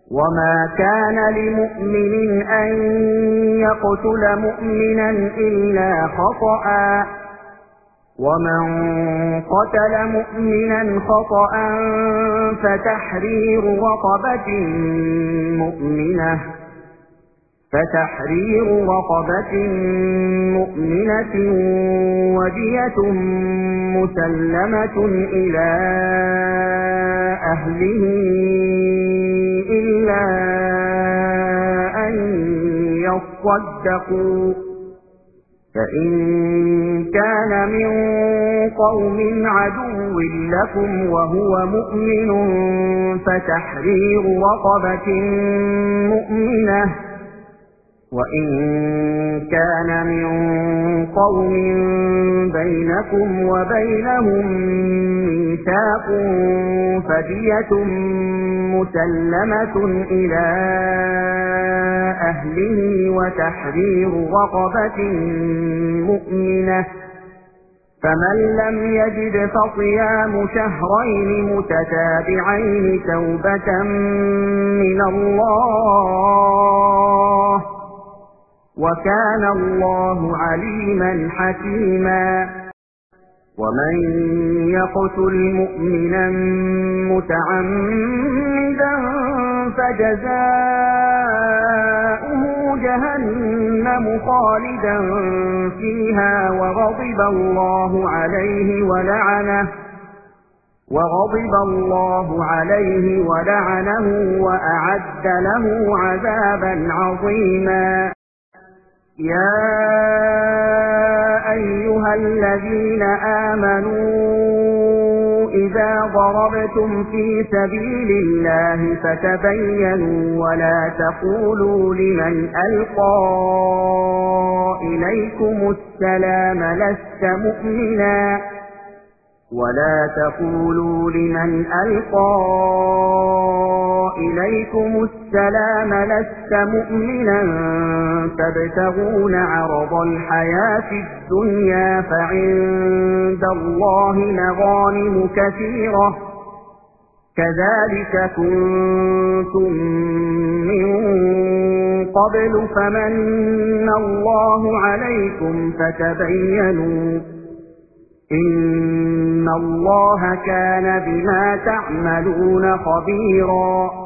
وما كان لمؤمن أن يقتل مؤمنا إلا خطأ ومن قتل مؤمنا خطأ فتحرير رقبة مؤمنة ودية مسلمة إلى أهله إلا أن يصدقوا فإن كان من قوم عدو لكم وهو مؤمن فتحرير رقبة مؤمنة وإن كان من قوم بينكم وبينهم ميثاق فدية مسلمة إلى أهله وتحرير رقبة مؤمنة فمن لم يجد فصيام شهرين متتابعين توبة من الله وكان الله عليما حكيما ومن يقتل مؤمنا متعمدا فجزاؤه جهنم خالدا فيها وغضب الله عليه ولعنه وأعد له عذابا عظيما يا أيها الذين آمنوا إذا ضربتم في سبيل الله فتبينوا ولا تقولوا لمن ألقى إليكم السلام لست مؤمنا تبتغون عرض الحياة الدنيا فعند الله مغانم كثيرة كذلك كنتم من قبل فمن الله عليكم فتبينوا إن الله كان بما تعملون خبيرا